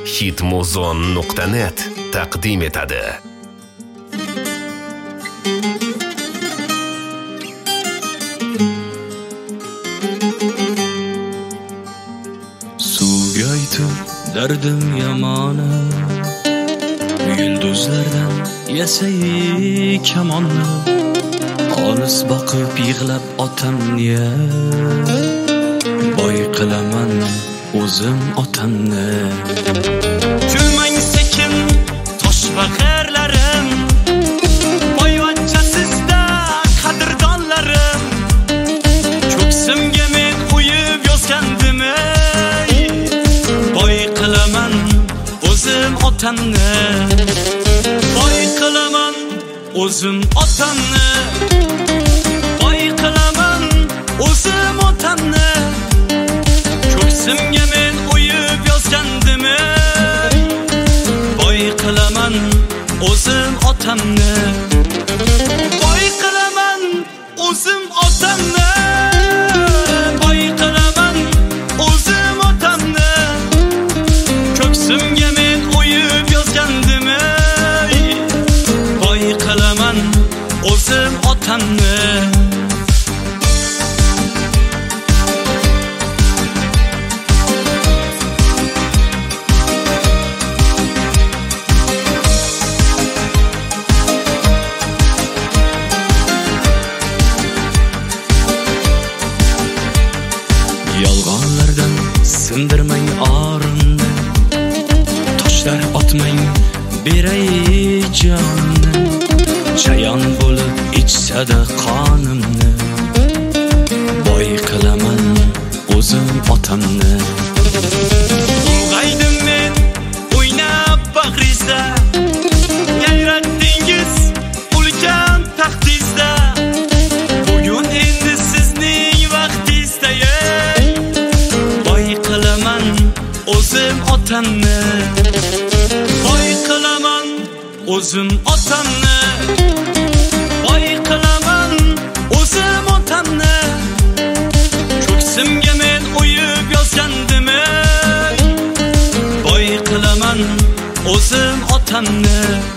hitmuzon.net taqdim etadi. Suvga aytib dardim yamoni, yulduzlardan yasay kamonni, olis boqib yig'lab otamni, boy qilaman o'zim otamni. Kulmang sekin tosh va g'arlarim, boyvachchasizda qadrdonlarim, ko'ksimga men qo'yib yozgandim, boy qilaman o'zim otamni, boy qilaman o'zim otamni, boy qilaman o'zim otamni, ko'ksimga men qo'yib yozgandim, boy qilaman o'zim otamni, boy qilaman o'zim otamni, boy qilaman o'zim otamni, ko'ksimga men qo'yib yozgandim, boy qilaman o'zim otamni. Yolg'onlardan sindirmang orimni, toshlar otmang beray jonni, chayon bo'lib ichsada qonimni, boy qilaman o'zim otamni. Ulg'aydim men o'ynab bag'ringizda, yayratdingiz ulkan taxtingizda, bugun endi sizning vaqtingizda, boy qilaman o'zim otamni, boy qilaman o'zim otamni, boy qilaman o'zim otamni, ko'ksimga men qo'yib yozgandim, boy qilaman o'zim otamni.